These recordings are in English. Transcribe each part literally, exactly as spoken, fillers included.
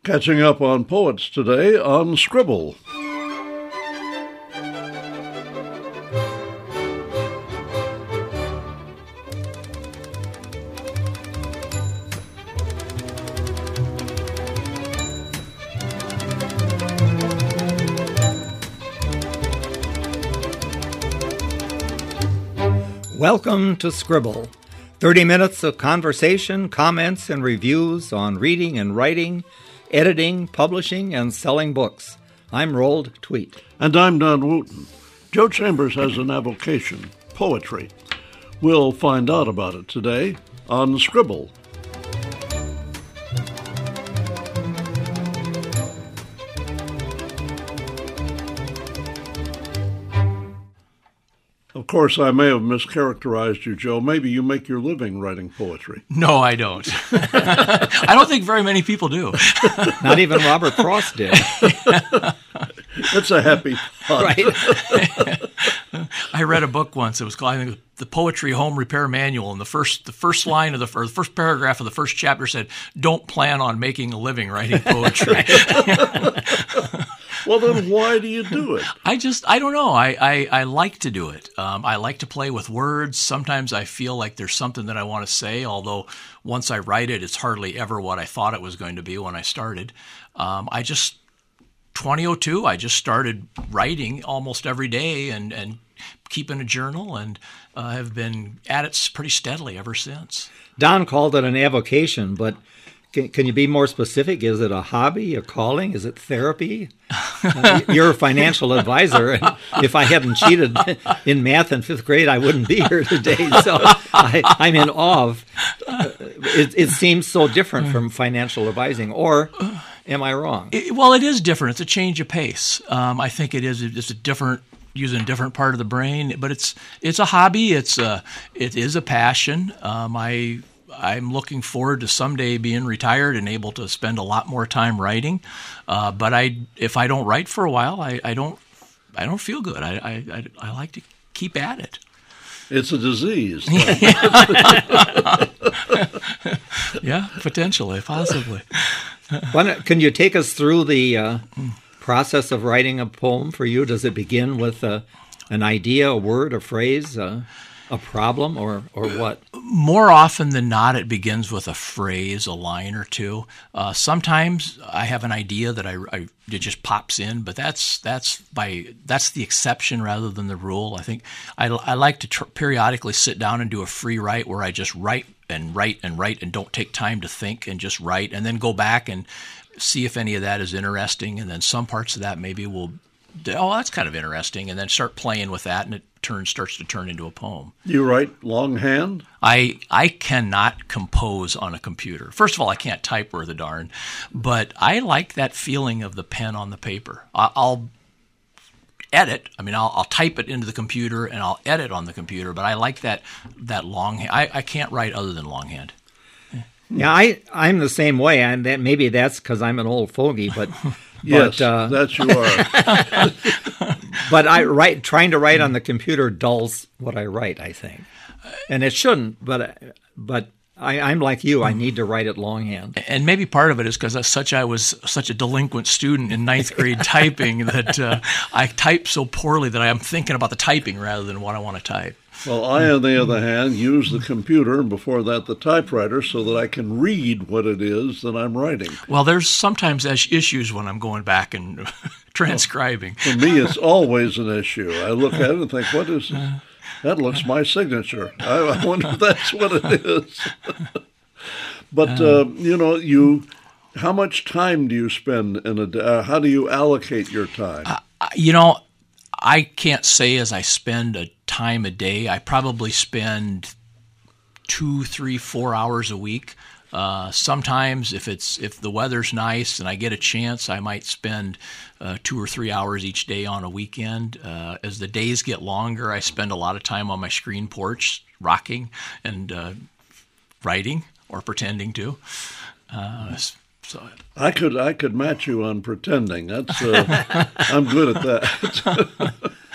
Catching up on poets today on Scribble. Welcome to Scribble, thirty minutes of conversation, comments, and reviews on reading and writing, editing, publishing, and selling books. I'm Roald Tweet. And I'm Don Wooten. Joe Chambers has an avocation, poetry. We'll find out about it today on Scribble. Of course, I may have mischaracterized you, Joe. Maybe you make your living writing poetry. No, I don't. I don't think very many people do. Not even Robert Frost did. That's a happy thought. Right. I read a book once. It was called, I think, The Poetry Home Repair Manual, and the first the first line of the, or the first paragraph of the first chapter said, "Don't plan on making a living writing poetry." Well, then why do you do it? I just, I don't know. I, I, I like to do it. Um, I like to play with words. Sometimes I feel like there's something that I want to say, although once I write it, it's hardly ever what I thought it was going to be when I started. Um, I just, twenty oh two, I just started writing almost every day and, and keeping a journal, and uh, have been at it pretty steadily ever since. Don called it an avocation, but Can, can you be more specific? Is it a hobby, a calling? Is it therapy? Uh, you're a financial advisor, and if I hadn't cheated in math in fifth grade, I wouldn't be here today. So I, I'm in awe of uh, it. It seems so different from financial advising, or am I wrong? It, well, it is different. It's a change of pace. Um, I think it is. It's a different, using a different part of the brain, but it's it's a hobby. It's a it is a passion. Um, I. I'm looking forward to someday being retired and able to spend a lot more time writing. Uh, but I, if I don't write for a while, I, I don't, I don't feel good. I, I, I like to keep at it. It's a disease. Yeah, potentially, possibly. Why not, can you take us through the uh, process of writing a poem for you? Does it begin with uh, an idea, a word, a phrase? Uh, A problem, or, or what? More often than not, it begins with a phrase, a line or two. Uh, sometimes I have an idea that I, I it just pops in, but that's that's by that's the exception rather than the rule. I think I, I like to tr- periodically sit down and do a free write where I just write and write and write and don't take time to think and just write, and then go back and see if any of that is interesting, and then some parts of that maybe will. Oh, that's kind of interesting, and then start playing with that, and it turns starts to turn into a poem. You write longhand? I I cannot compose on a computer. First of all, I can't type worth a darn, but I like that feeling of the pen on the paper. I, I'll edit. I mean, I'll, I'll type it into the computer, and I'll edit on the computer, but I like that that longhand. I, I can't write other than longhand. Yeah, I, I'm the same way, and that maybe that's because I'm an old fogey, but... Yes, but, uh, that you are. But I write, trying to write on the computer dulls what I write, I think. And it shouldn't, but but I, I'm like you. I need to write it longhand. And maybe part of it is because such I was such a delinquent student in ninth grade typing that uh, I type so poorly that I'm thinking about the typing rather than what I want to type. Well, I, on the other hand, use the computer and before that the typewriter so that I can read what it is that I'm writing. Well, there's sometimes issues when I'm going back and transcribing. Well, for me, it's always an issue. I look at it and think, what is this? That looks my signature. I, I wonder if that's what it is. But, uh, you know, you, how much time do you spend in a day? Uh, how do you allocate your time? Uh, you know, I can't say as I spend a time a day. I probably spend two, three, four hours a week. Uh, sometimes if it's if the weather's nice and I get a chance, I might spend uh, two or three hours each day on a weekend. Uh, as the days get longer, I spend a lot of time on my screen porch, rocking and uh, writing or pretending to. Uh, so I could I could match you on pretending. That's uh, I'm good at that.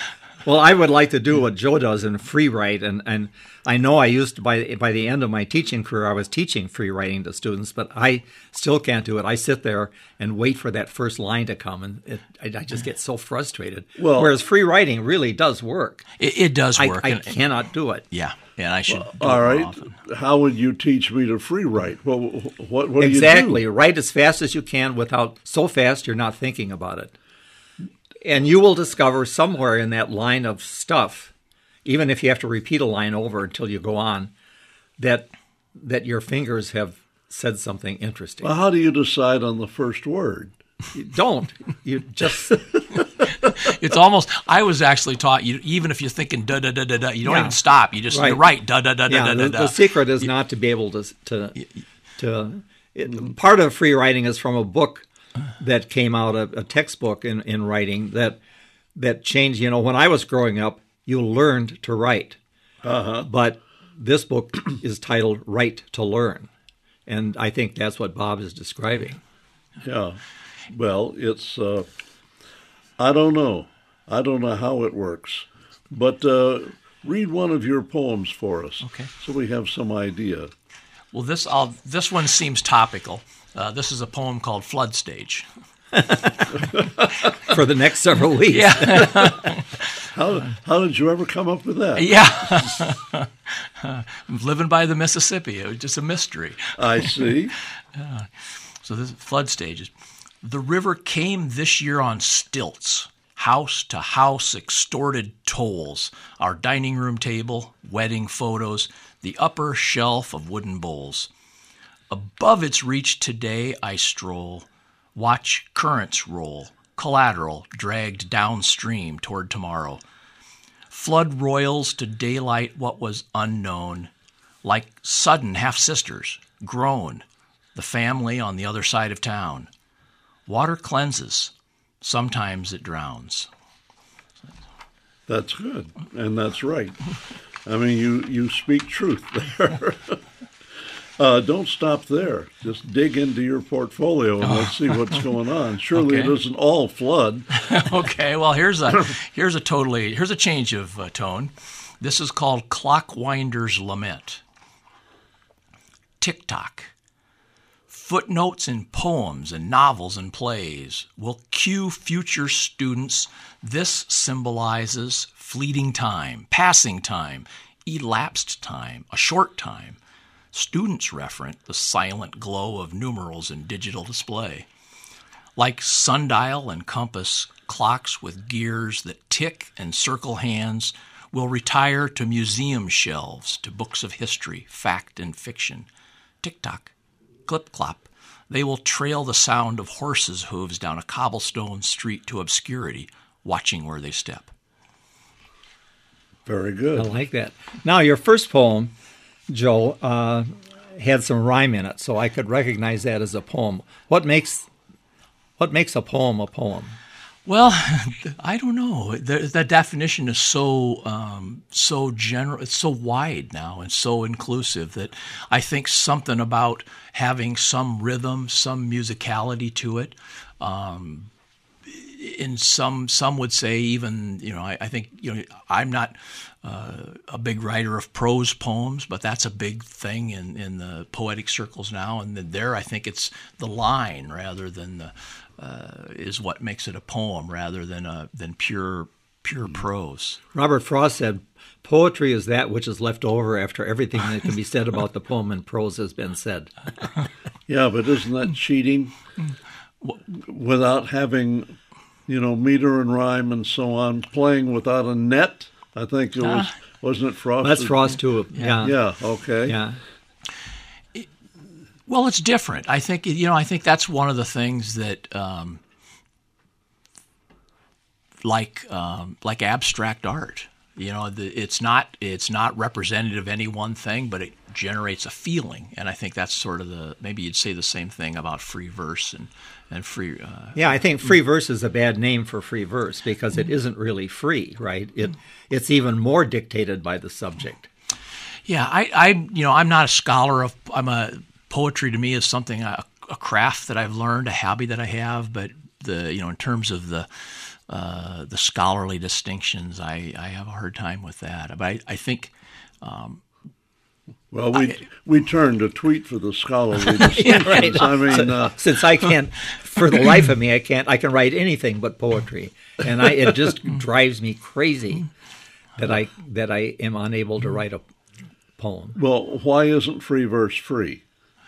Well, I would like to do what Joe does and free write, and, and I know I used to, by by the end of my teaching career, I was teaching free writing to students, but I still can't do it. I sit there and wait for that first line to come, and it, I, I just get so frustrated. Well, Whereas free writing really does work. It, it does work. I, I and- cannot do it. Yeah, and I should. Well, do all it more right. often. How would you teach me to free write? Well, what, what do Exactly. you do? Write as fast as you can without so fast you're not thinking about it. And you will discover somewhere in that line of stuff, even if you have to repeat a line over until you go on, that that your fingers have said something interesting. Well, how do you decide on the first word? You don't. You just It's almost. I was actually taught you even if you're thinking da da da da da, you don't Yeah. even stop. You just Right. you're right da da da da yeah. da The, da. the secret is not to be able to to to. It, part of free writing is from a book that came out, a, a textbook in, in writing that that changed. You know, when I was growing up, you learned to write, Uh-huh. but this book is titled "Write to Learn," and I think that's what Bob is describing. Yeah. Well, it's, uh, I don't know. I don't know how it works. But uh, read one of your poems for us. Okay. So we have some idea. Well, this I'll, this one seems topical. Uh, this is a poem called "Flood Stage." For the next several weeks. Yeah, How, how did you ever come up with that? yeah. I'm living by the Mississippi. It was just a mystery. I see. So this is flood stages. The river came this year on stilts. House to house extorted tolls. Our dining room table, wedding photos, the upper shelf of wooden bowls. Above its reach today I stroll, watch currents roll, collateral dragged downstream toward tomorrow. Flood roils to daylight what was unknown, like sudden half-sisters, grown, the family on the other side of town. Water cleanses, sometimes it drowns. That's good. And that's right. I mean, you, you speak truth there. uh, don't stop there. Just dig into your portfolio and let's see what's going on. Surely Okay. it isn't all flood. Okay, well here's a here's a totally here's a change of uh, tone. This is called Clockwinder's Lament. Tick-tock. Footnotes in poems and novels and plays will cue future students. This symbolizes fleeting time, passing time, elapsed time, a short time. Students reference the silent glow of numerals in digital display. Like sundial and compass, clocks with gears that tick and circle hands will retire to museum shelves, to books of history, fact, and fiction. Tick-tock, clip-clop. They will trail the sound of horses' hooves down a cobblestone street to obscurity, watching where they step. Very I good. like that. Now, your first poem, Joe, uh, had some rhyme in it, so I could recognize that as a poem. What makes what makes a poem a poem? Well, I don't know. The, the definition is so um, so general. It's so wide now and so inclusive that I think something about having some rhythm, some musicality to it. Um, in some some would say even you know I, I think you know I'm not uh, a big writer of prose poems, but that's a big thing in, in the poetic circles now. And there I think it's the line rather than the uh, is what makes it a poem rather than a than pure pure prose. Robert Frost said, "Poetry is that which is left over after everything that can be said about the poem in prose has been said." Yeah, but isn't that cheating? Without having, you know, meter and rhyme and so on, playing without a net. I think it was, Ah. wasn't it Frost? That's Frost too. Yeah. Yeah, okay. Yeah. Well, it's different. I think you know. I think that's one of the things that, um, like um, like abstract art. You know, the, it's not it's not representative of any one thing, but it generates a feeling. And I think that's sort of the maybe you'd say the same thing about free verse and and free. Uh, Yeah, I think free verse is a bad name for free verse because it isn't really free, right? It it's even more dictated by the subject. Yeah, I, I, you know, I'm not a scholar of. I'm a poetry to me is something a, a craft that I've learned, a hobby that I have. But the, you know, in terms of the uh, the scholarly distinctions. I, I have a hard time with that. But I, I think. Um, Well, we I, we turned to tweet for the scholarly distinctions. Yeah, right. I mean, So- uh, since I can't, for the life of me, I can't. I can write anything but poetry, and I, it just drives me crazy that I that I am unable to write a poem. well, why isn't free verse free?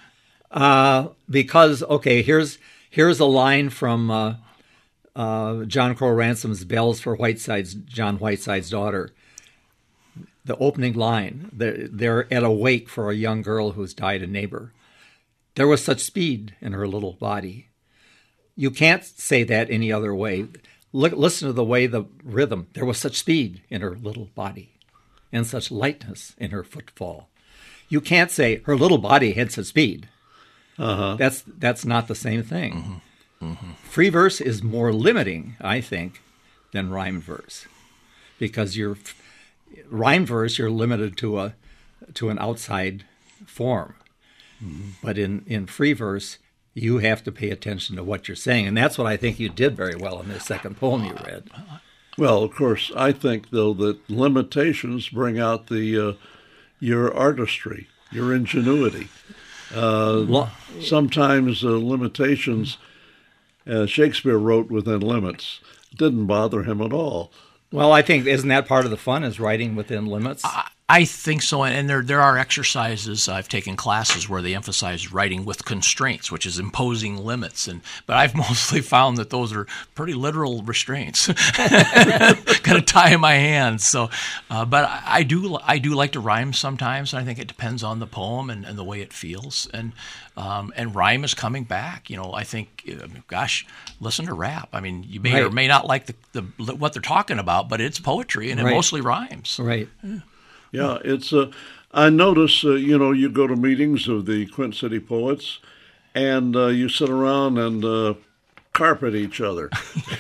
Uh, because okay, here's here's a line from uh, uh, John Crowe Ransom's "Bells for Whiteside's John Whiteside's Daughter." The opening line: they're, they're at a wake for a young girl who's died a neighbor. There was such speed in her little body. You can't say that any other way. Look, listen to the way the rhythm. There was such speed in her little body, and such lightness in her footfall. You can't say her little body had such speed. Uh-huh. That's that's not the same thing. Mm-hmm. Mm-hmm. Free verse is more limiting, I think, than rhyme verse, because you're rhyme verse you're limited to a to an outside form, mm-hmm. but in in free verse you have to pay attention to what you're saying, and that's what I think you did very well in this second poem you read. Well, of course, I think though that limitations bring out the uh, your artistry, your ingenuity. Uh, Well, sometimes uh, limitations, as Shakespeare wrote within limits, didn't bother him at all. well, I think isn't that part of the fun is writing within limits? I, I think so, and there there are exercises. I've taken classes where they emphasize writing with constraints, which is imposing limits. And but I've mostly found that those are pretty literal restraints, kind of tie my hands. So, uh, but I, I do I do like to rhyme sometimes. And I think it depends on the poem and, and the way it feels. And um, and rhyme is coming back. You know, I think, uh, gosh, listen to rap. I mean, you may Right. or may not like the, the what they're talking about, but it's poetry and it Right. mostly rhymes. Right. Yeah, it's. Uh, I notice, uh, you know, you go to meetings of the Quint City Poets, and uh, you sit around and uh, carpet each other.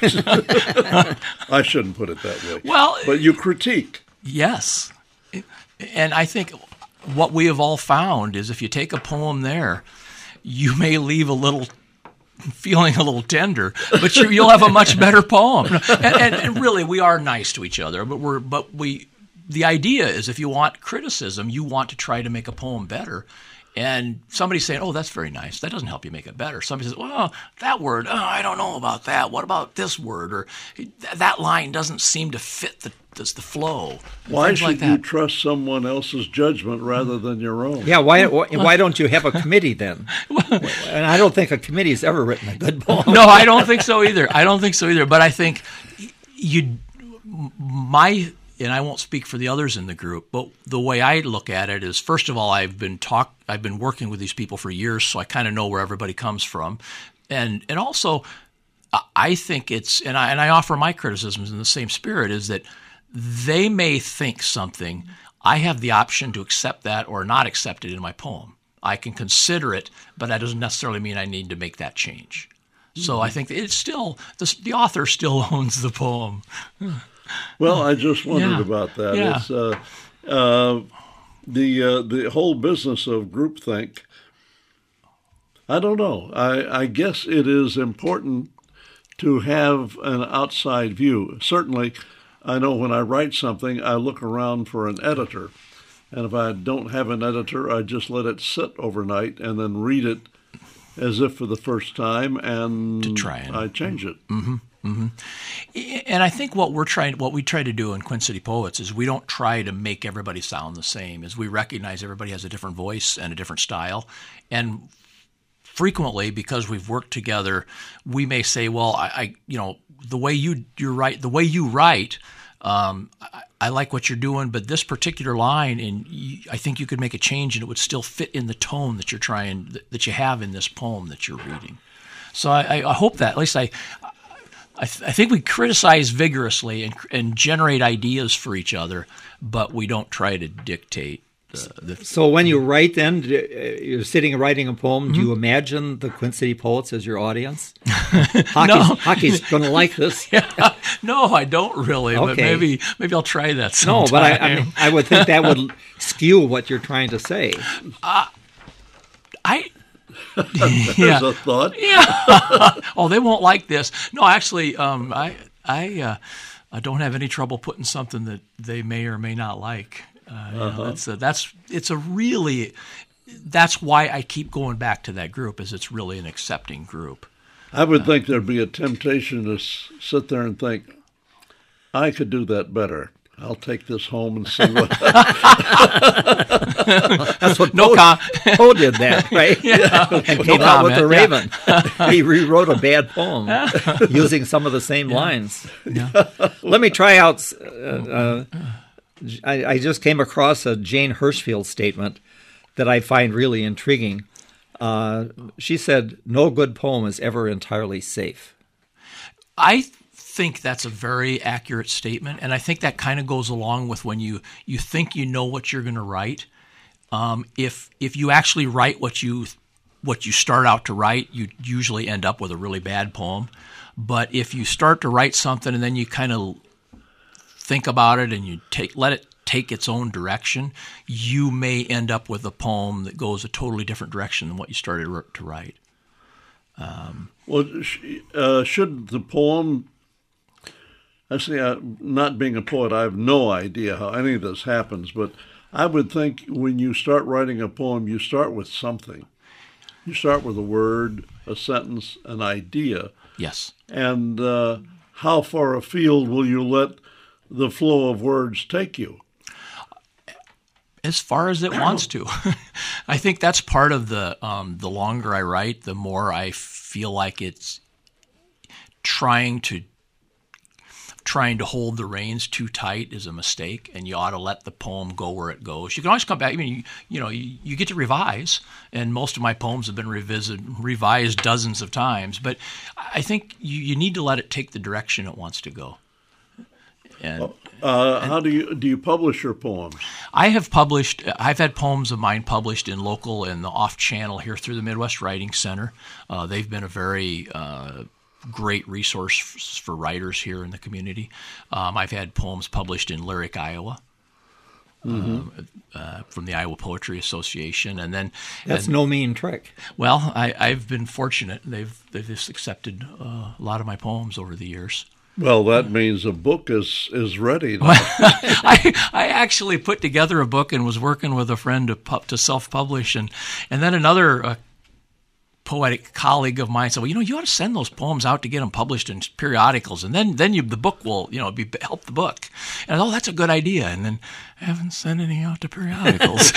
I shouldn't put it that way. Well, but you critique. Yes. And I think what we have all found is if you take a poem there, you may leave a little feeling a little tender, but you, you'll have a much better poem. And, and, and really, we are nice to each other, but we're but we. The idea is if you want criticism, you want to try to make a poem better. And somebody's saying, oh, that's very nice. That doesn't help you make it better. Somebody says, well, that word, oh, I don't know about that. What about this word? Or that line doesn't seem to fit the the, the flow. Why Things should like you that. trust someone else's judgment rather than your own? Yeah, why why, why don't you have a committee then? And I don't think a committee's ever written a good poem. No, I don't think so either. I don't think so either. But I think you, my, and I won't speak for the others in the group, but the way I look at it is, first of all, I've been talk, I've been working with these people for years, so I kind of know where everybody comes from, and and also, I think it's, and I and I offer my criticisms in the same spirit, is that they may think something. I have the option to accept that or not accept it in my poem. I can consider it, but that doesn't necessarily mean I need to make that change. So I think it's still, the, the author still owns the poem. Well, I just wondered Yeah. about that. Yeah. It's uh, uh, the uh, the whole business of groupthink. I don't know. I, I guess it is important to have an outside view. Certainly, I know when I write something, I look around for an editor. And if I don't have an editor, I just let it sit overnight and then read it as if for the first time, and To try and- I change it. Mm-hmm. Mm-hmm. And I think what we're trying, what we try to do in Quint City Poets is we don't try to make everybody sound the same. Is we recognize everybody has a different voice and a different style, and frequently, because we've worked together, we may say, "Well, I, I you know, the way you you write, the way you write." Um, I, I like what you're doing, but this particular line, and you, I think you could make a change, and it would still fit in the tone that you're trying, that, that you have in this poem that you're reading. So I, I hope that, at least I, I, th- I think we criticize vigorously and, and generate ideas for each other, but we don't try to dictate. The, the, So when you write, then uh, you're sitting and writing a poem. Do you imagine the Quint City Poets as your audience? Hockey's, No. Hockey's going to like this. yeah, no, I don't really, but Okay. maybe maybe I'll try that No, sometime. but I, I, mean, I would think that would skew what you're trying to say. I There's yeah. a thought. Yeah. Oh, they won't like this. No, actually, um, I I uh, I don't have any trouble putting something that they may or may not like. Uh, you Uh-huh. know, that's a, that's it's a really that's why I keep going back to that group, is it's really an accepting group. I would think there'd be a temptation to s- sit there and think, I could do that better. I'll take this home and see what. That's what No Poe, com- Poe did that, right? Yeah. And No came out with comment, the yeah. Raven. He rewrote a bad poem using some of the same lines. Let me try out. Uh, uh, I, I just came across a Jane Hirschfield statement that I find really intriguing. Uh, she said, "No good poem is ever entirely safe." I think that's a very accurate statement, and I think that kind of goes along with when you, you think you know what you're going to write. Um, if if you actually write what you what you start out to write, you usually end up with a really bad poem. But if you start to write something and then you kind of think about it and you take let it take its own direction, you may end up with a poem that goes a totally different direction than what you started to write. Um, Well, sh- uh, should the poem? I see. Uh, not being a poet, I have no idea how any of this happens. But I would think when you start writing a poem, you start with something. You start with a word, a sentence, an idea, yes. and uh, how far afield will you let the flow of words take you? As far as it wants to. I think that's part of the um, the longer I write, the more I feel like it's trying to trying to hold the reins too tight is a mistake, and you ought to let the poem go where it goes. You can always come back. I mean, you, you know, you, you get to revise, and most of my poems have been revisit, revised dozens of times. But I think you, you need to let it take the direction it wants to go. And Uh, how do you do you publish your poems? I have published, I've had poems of mine published in local and the off channel here through the Midwest Writing Center. Uh, they've been a very uh, great resource f- for writers here in the community. Um, I've had poems published in Lyric, Iowa. Mm-hmm. uh, uh, from the Iowa Poetry Association, and then That's and, no mean trick. well, I, I've been fortunate; they've they've just accepted uh, a lot of my poems over the years. Well, that means a book is is ready. Now. I I actually put together a book and was working with a friend to pu- to self-publish, and and then another uh, poetic colleague of mine said, "Well, you know, you ought to send those poems out to get them published in periodicals, and then then you, the book will, you know, be help the book." And oh, that's a good idea. And then I haven't sent any out to periodicals,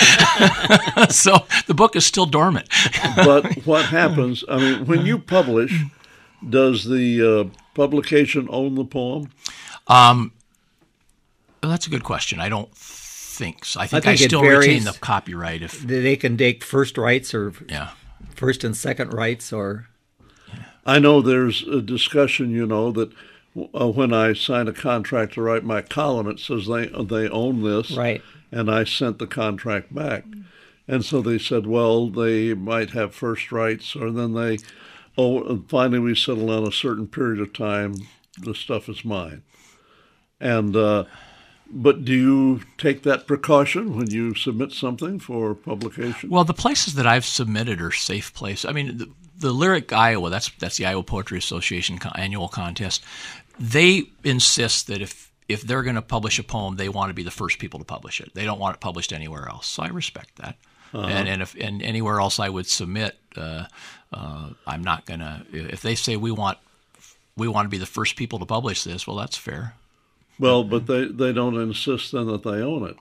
so the book is still dormant. But what happens? I mean, when you publish, does the uh, publication own the poem? Um, well, that's a good question. I don't think so. I think I, think it still varies. retain the copyright. If They can take first rights or yeah. first and second rights, or I know there's a discussion, you know, that uh, when I sign a contract to write my column, it says they they own this, right. and I sent the contract back. And so they said, well, they might have first rights, or then they, oh, and finally we settled on a certain period of time, the stuff is mine. And, uh, but do you take that precaution when you submit something for publication? Well, the places that I've submitted are safe places. I mean, the, the Lyric Iowa, that's that's the Iowa Poetry Association co- annual contest. They insist that if if they're going to publish a poem, they want to be the first people to publish it. They don't want it published anywhere else. So I respect that. Uh-huh. And and if and anywhere else I would submit, uh, uh, I'm not going to. If they say we want we want to be the first people to publish this, well, that's fair. Well, but they, they don't insist then that they own it.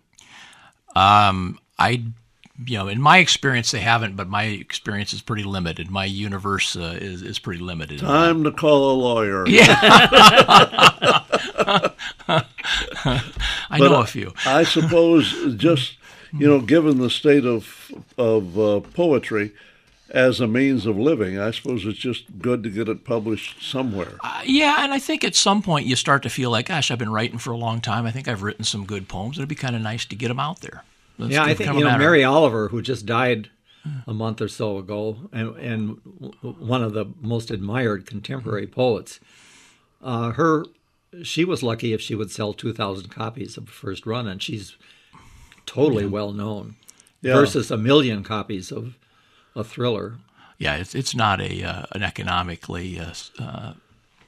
Um, I, you know, in my experience, they haven't, but my experience is pretty limited. My universe uh, is is pretty limited. Time to call a lawyer. Yeah, I But know a few. I suppose just, you know, given the state of of uh, poetry as a means of living, I suppose it's just good to get it published somewhere. Uh, yeah, and I think at some point you start to feel like, gosh, I've been writing for a long time. I think I've written some good poems. It'd be kind of nice to get them out there. It's yeah, I kind think of you a know matter- Mary Oliver, who just died a month or so ago, and, and one of the most admired contemporary poets. Uh, her, she was lucky if she would sell two thousand copies of first run, and she's totally Yeah. well known. Yeah. Versus a million copies of a thriller. Yeah, it's it's not a uh, an economically uh, uh,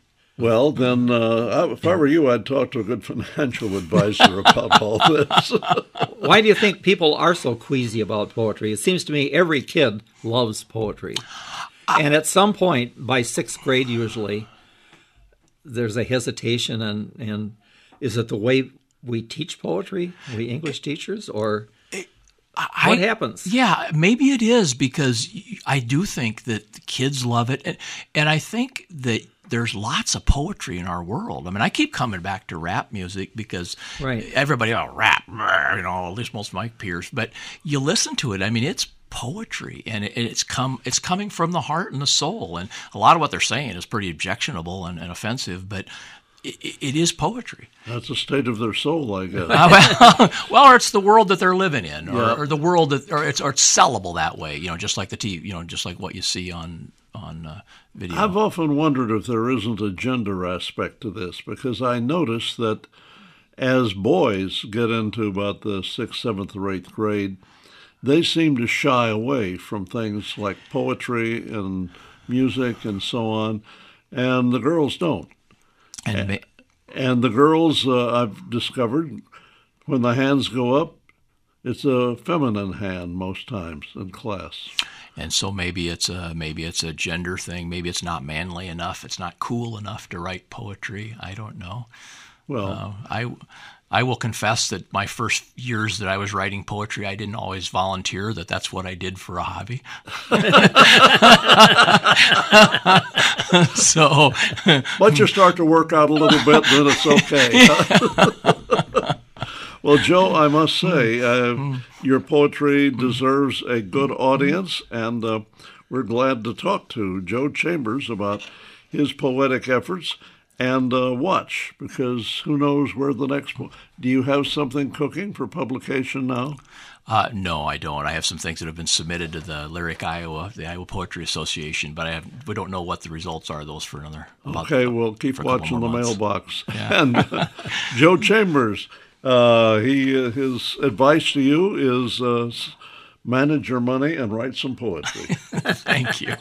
Well, then, uh, if I were you, I'd talk to a good financial advisor about all this. Why do you think people are so queasy about poetry? It seems to me every kid loves poetry. And at some point, by sixth grade usually, there's a hesitation. And, and is it the way we teach poetry, we English teachers, or I, what happens? Yeah, maybe it is, because I do think that the kids love it. And, and I think that there's lots of poetry in our world. I mean, I keep coming back to rap music because right. everybody, oh, rap, you know, at least most of my peers. But you listen to it, I mean, it's poetry, and it, it's come, it's coming from the heart and the soul. And a lot of what they're saying is pretty objectionable and, and offensive, but it, it is poetry. That's the state of their soul, I guess. Uh, well, well, or it's the world that they're living in, or, yeah. or the world that, or it's, or it's sellable that way. You know, just like the T V, you know, just like what you see on on uh, video. I've often wondered if there isn't a gender aspect to this, because I notice that as boys get into about the sixth, seventh, or eighth grade, they seem to shy away from things like poetry and music and so on, and the girls don't. And, ma- and the girls, uh, I've discovered, when the hands go up, it's a feminine hand most times in class. And so maybe it's a maybe it's a gender thing. Maybe it's not manly enough. It's not cool enough to write poetry. I don't know. Well, uh, I I will confess that my first years that I was writing poetry, I didn't always volunteer that that's what I did for a hobby. So, once you start to work out a little bit, then it's okay. Well, Joe, I must say, uh, your poetry deserves a good audience, and uh, we're glad to talk to Joe Chambers about his poetic efforts. And uh, watch, because who knows where the next po- do you have something cooking for publication now? Uh, no, I don't. I have some things that have been submitted to the Lyric Iowa, the Iowa Poetry Association, but I have, we don't know what the results are of those for another. Okay, we'll keep watching the months. mailbox. Yeah. And uh, Joe Chambers, uh, he uh, his advice to you is uh, manage your money and write some poetry. Thank you.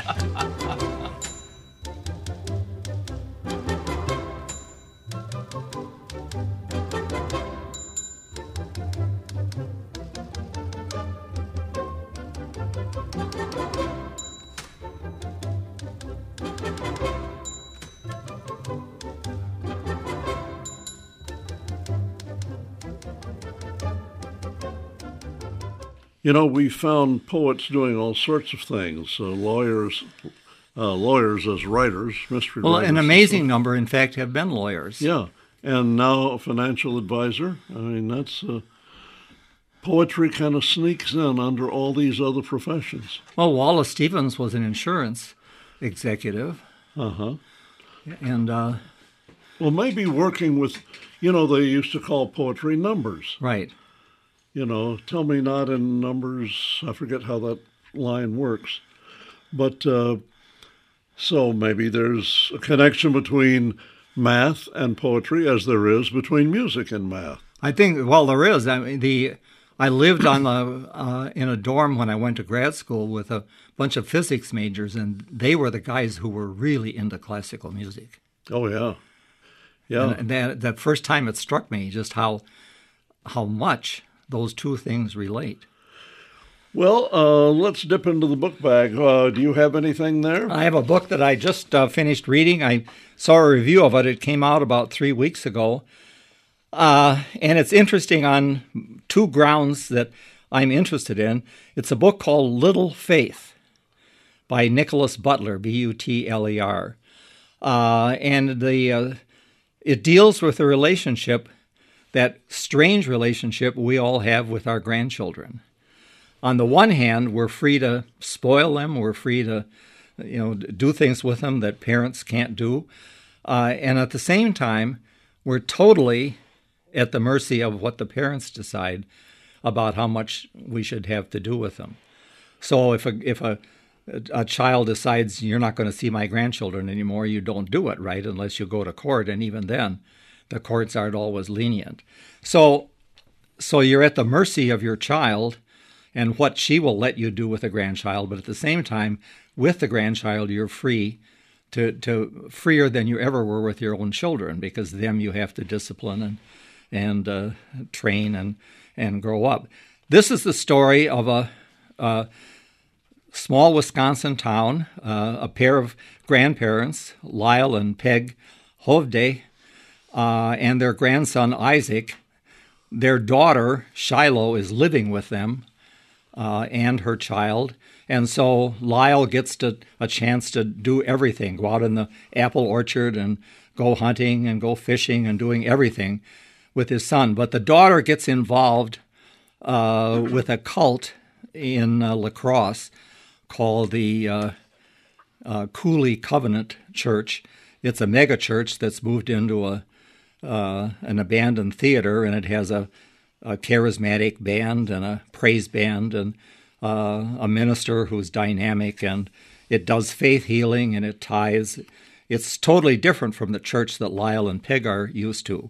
You know, we found poets doing all sorts of things. Uh, lawyers, uh, lawyers as writers, mystery well, writers. an amazing number, in fact, have been lawyers. Yeah, and now a financial advisor. I mean, that's uh, poetry kind of sneaks in under all these other professions. Well, Wallace Stevens was an insurance executive. Uh-huh. And, uh, well, maybe working with, you know, they used to call poetry numbers. right. You know, tell me not in numbers. I forget how that line works. But uh, so maybe there's a connection between math and poetry, as there is between music and math. I think, well, there is. I mean, the I lived on the uh, in a dorm when I went to grad school with a bunch of physics majors, and they were the guys who were really into classical music. Oh, yeah. Yeah. And that, that first time it struck me just how how much those two things relate. Well, uh, let's dip into the book bag. Uh, do you have anything there? I have a book that I just uh, finished reading. I saw a review of it. It came out about three weeks ago. Uh, and it's interesting on two grounds that I'm interested in. It's a book called Little Faith by Nicholas Butler, B U T L E R. Uh, and the uh, it deals with a relationship, that strange relationship we all have with our grandchildren. On the one hand, we're free to spoil them. We're free to, you know, do things with them that parents can't do. Uh, and at the same time, we're totally at the mercy of what the parents decide about how much we should have to do with them. So if a if a a child decides you're not going to see my grandchildren anymore, you don't do it, right? Unless you go to court, and even then, the courts aren't always lenient. So, so you're at the mercy of your child and what she will let you do with a grandchild, but at the same time, with the grandchild, you're free to, to freer than you ever were with your own children, because them you have to discipline and and uh, train and and grow up. This is the story of a, a small Wisconsin town, uh, a pair of grandparents, Lyle and Peg Hovde, uh, and their grandson Isaac. Their daughter Shiloh is living with them uh, and her child. And so Lyle gets to, a chance to do everything, go out in the apple orchard and go hunting and go fishing and doing everything with his son. But the daughter gets involved uh, with a cult in uh, La Crosse called the uh, uh, Cooley Covenant Church. It's a mega church that's moved into a uh, an abandoned theater, and it has a, a charismatic band and a praise band and Uh, a minister who's dynamic, and it does faith healing and it ties. It's totally different from the church that Lyle and Peg are used to.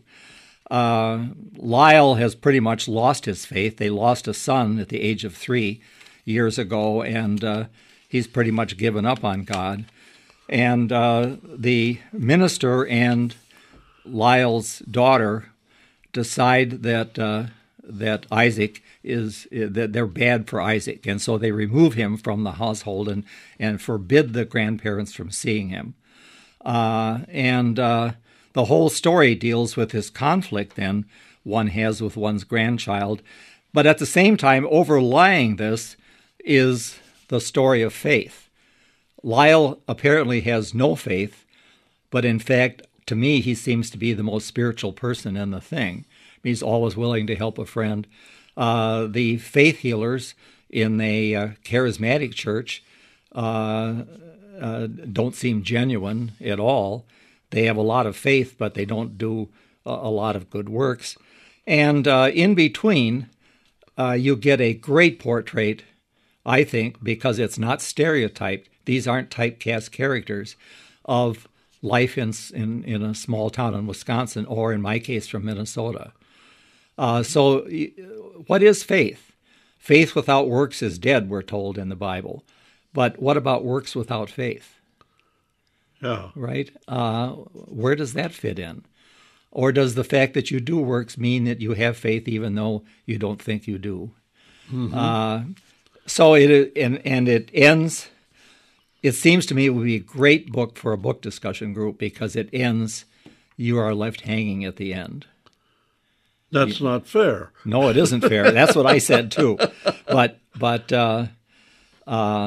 Uh, Lyle has pretty much lost his faith. They lost a son at the age of three years ago, and uh, he's pretty much given up on God. And uh, the minister and Lyle's daughter decide that uh, that Isaac is that they're bad for Isaac, and so they remove him from the household and and forbid the grandparents from seeing him. Uh, and uh, the whole story deals with this conflict then one has with one's grandchild, but at the same time, overlying this is the story of faith. Lyle apparently has no faith, but in fact, to me, he seems to be the most spiritual person in the thing. He's always willing to help a friend. Uh, the faith healers in a uh, charismatic church uh, uh, don't seem genuine at all. They have a lot of faith, but they don't do a, a lot of good works. And uh, in between, uh, you get a great portrait, I think, because it's not stereotyped. These aren't typecast characters of life in, in, in a small town in Wisconsin, or in my case, from Minnesota. Uh, so what is faith? Faith without works is dead, we're told in the Bible. But what about works without faith? Yeah. Right? Uh, where does that fit in? Or does the fact that you do works mean that you have faith even though you don't think you do? Mm-hmm. Uh, so it and, and it ends, it seems to me it would be a great book for a book discussion group, because it ends, you are left hanging at the end. That's not fair. No, it isn't fair. That's what I said too. But but uh, uh,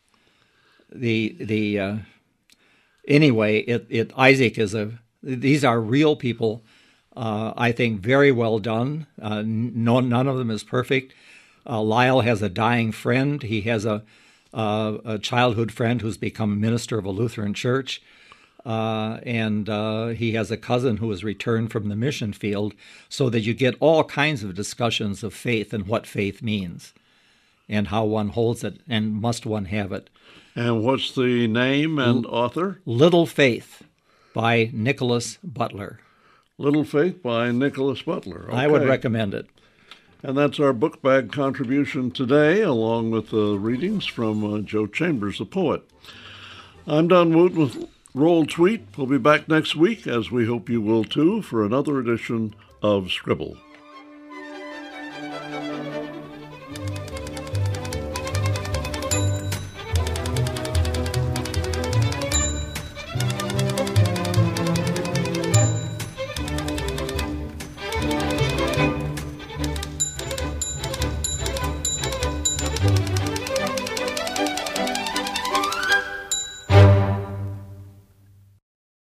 the the uh, anyway, it, it Isaac is a. These are real people. Uh, I think very well done. Uh, no, none of them is perfect. Uh, Lyle has a dying friend. He has a uh, a childhood friend who's become a minister of a Lutheran church. Uh, and uh, he has a cousin who has returned from the mission field, so that you get all kinds of discussions of faith and what faith means and how one holds it and must one have it. And what's the name and L- author? Little Faith by Nicholas Butler. Little Faith by Nicholas Butler. Okay. I would recommend it. And that's our book bag contribution today, along with the readings from uh, Joe Chambers, the poet. I'm Don Wooten with Roll Tweet. We'll be back next week, as we hope you will too, for another edition of Scribble.